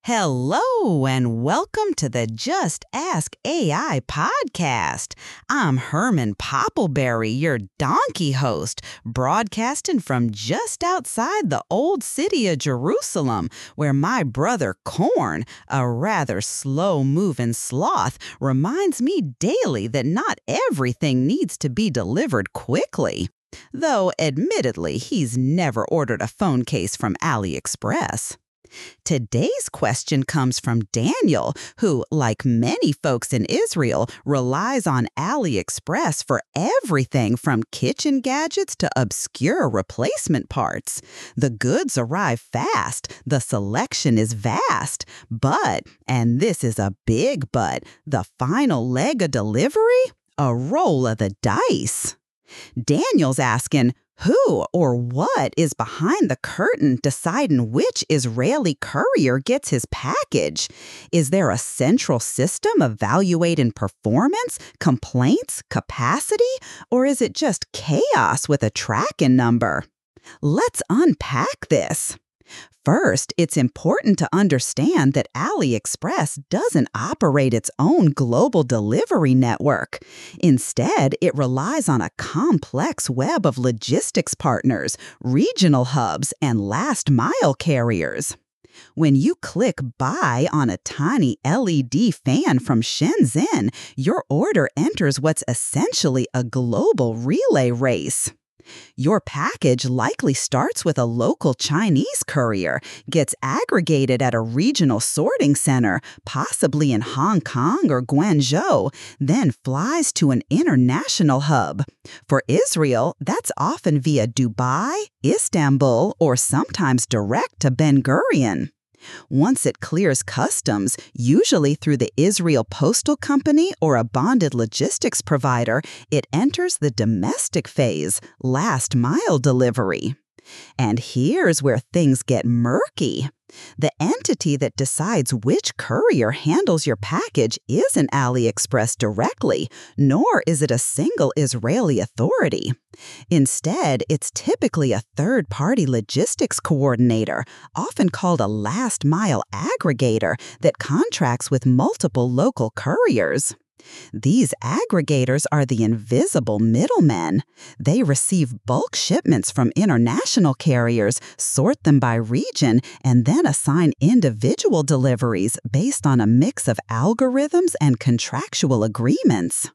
Hello and welcome to the Just Ask AI podcast. I'm Herman Poppleberry, your donkey host, broadcasting from just outside the old city of Jerusalem, where my brother Corn, a rather slow-moving sloth, reminds me daily that not everything needs to be delivered quickly. Though, admittedly, he's never ordered a phone case from AliExpress. Today's question comes from Daniel, who, like many folks in Israel, relies on AliExpress for everything from kitchen gadgets to obscure replacement parts. The goods arrive fast, the selection is vast, but, and this is a big but, the final leg of delivery? A roll of the dice. Daniel's asking, who or what is behind the curtain deciding which Israeli courier gets his package? Is there a central system evaluating performance, complaints, capacity, or is it just chaos with a tracking number? Let's unpack this. First, it's important to understand that AliExpress doesn't operate its own global delivery network. Instead, it relies on a complex web of logistics partners, regional hubs, and last-mile carriers. When you click Buy on a tiny LED fan from Shenzhen, your order enters what's essentially a global relay race. Your package likely starts with a local Chinese courier, gets aggregated at a regional sorting center, possibly in Hong Kong or Guangzhou, then flies to an international hub. For Israel, that's often via Dubai, Istanbul, or sometimes direct to Ben Gurion. Once it clears customs, usually through the Israel Postal Company or a bonded logistics provider, it enters the domestic phase, last mile delivery. And here's where things get murky. The entity that decides which courier handles your package isn't AliExpress directly, nor is it a single Israeli authority. Instead, it's typically a third-party logistics coordinator, often called a last-mile aggregator, that contracts with multiple local couriers. These aggregators are the invisible middlemen. They receive bulk shipments from international carriers, sort them by region, and then assign individual deliveries based on a mix of algorithms and contractual agreements.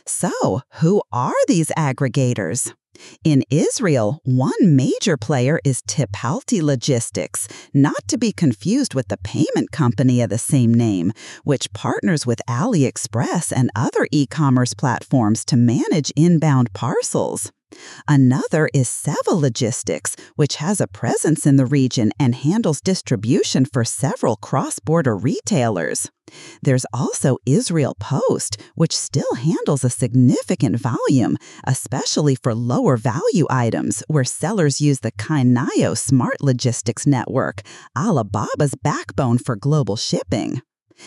So, who are these aggregators? In Israel, one major player is Tipalti Logistics, not to be confused with the payment company of the same name, which partners with AliExpress and other e-commerce platforms to manage inbound parcels. Another is Seva Logistics, which has a presence in the region and handles distribution for several cross-border retailers. There's also Israel Post, which still handles a significant volume, especially for lower-value items where sellers use the Kainayo Smart Logistics Network, Alibaba's backbone for global shipping.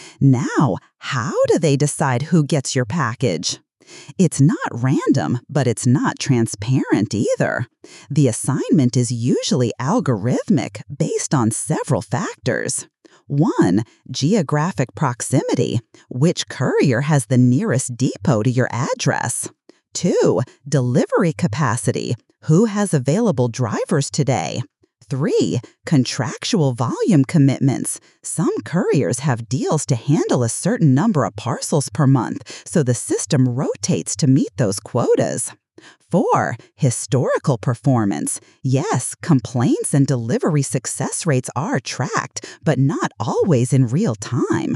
Now, how do they decide who gets your package? It's not random, but it's not transparent either. The assignment is usually algorithmic, based on several factors. 1. Geographic proximity. Which courier has the nearest depot to your address? 2. Delivery capacity. Who has available drivers today? 3. Contractual volume commitments. Some couriers have deals to handle a certain number of parcels per month, so the system rotates to meet those quotas. 4. Historical performance. Yes, complaints and delivery success rates are tracked, but not always in real time.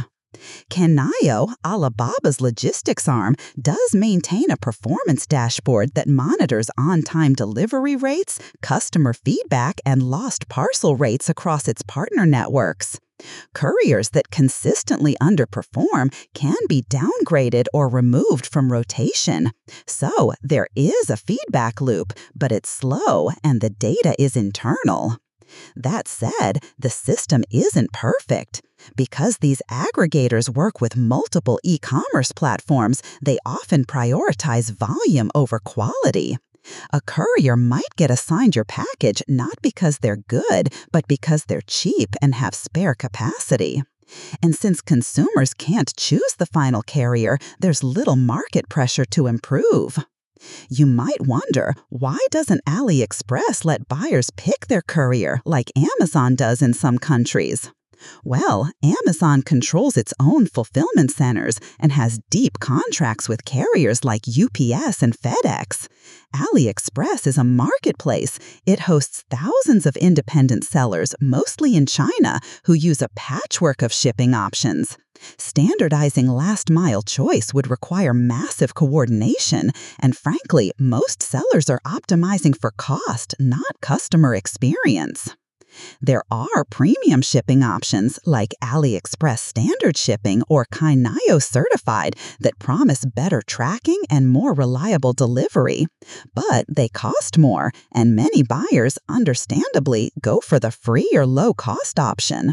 Kainayo, Alibaba's logistics arm, does maintain a performance dashboard that monitors on-time delivery rates, customer feedback, and lost parcel rates across its partner networks. Couriers that consistently underperform can be downgraded or removed from rotation. So there is a feedback loop, but it's slow and the data is internal. That said, the system isn't perfect. Because these aggregators work with multiple e-commerce platforms, they often prioritize volume over quality. A courier might get assigned your package not because they're good, but because they're cheap and have spare capacity. And since consumers can't choose the final carrier, there's little market pressure to improve. You might wonder, why doesn't AliExpress let buyers pick their courier like Amazon does in some countries? Well, Amazon controls its own fulfillment centers and has deep contracts with carriers like UPS and FedEx. AliExpress is a marketplace. It hosts thousands of independent sellers, mostly in China, who use a patchwork of shipping options. Standardizing last-mile choice would require massive coordination, and frankly, most sellers are optimizing for cost, not customer experience. There are premium shipping options like AliExpress Standard Shipping or Kainayo Certified that promise better tracking and more reliable delivery. But they cost more, and many buyers, understandably, go for the free or low-cost option.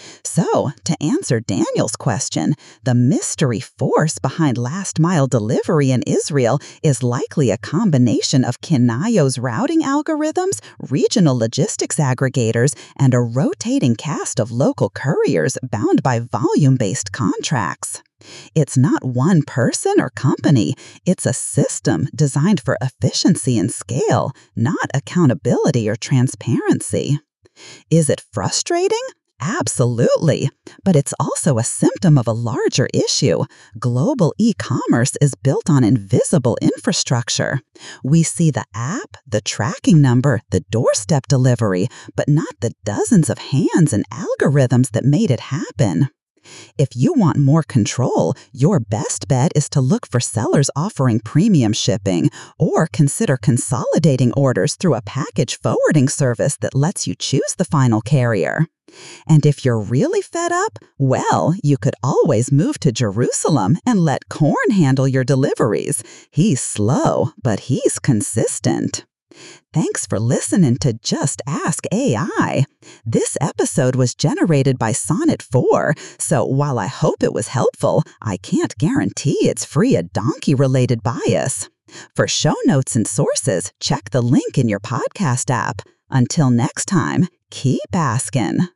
So, to answer Daniel's question, the mystery force behind last-mile delivery in Israel is likely a combination of Kainayo's routing algorithms, regional logistics aggregators, and a rotating cast of local couriers bound by volume-based contracts. It's not one person or company, it's a system designed for efficiency and scale, not accountability or transparency. Is it frustrating? Absolutely, but it's also a symptom of a larger issue. Global e-commerce is built on invisible infrastructure. We see the app, the tracking number, the doorstep delivery, but not the dozens of hands and algorithms that made it happen. If you want more control, your best bet is to look for sellers offering premium shipping or consider consolidating orders through a package forwarding service that lets you choose the final carrier. And if you're really fed up, well, you could always move to Jerusalem and let Korn handle your deliveries. He's slow, but he's consistent. Thanks for listening to Just Ask AI. This episode was generated by Sonnet 4, so while I hope it was helpful, I can't guarantee it's free of donkey-related bias. For show notes and sources, check the link in your podcast app. Until next time, keep asking.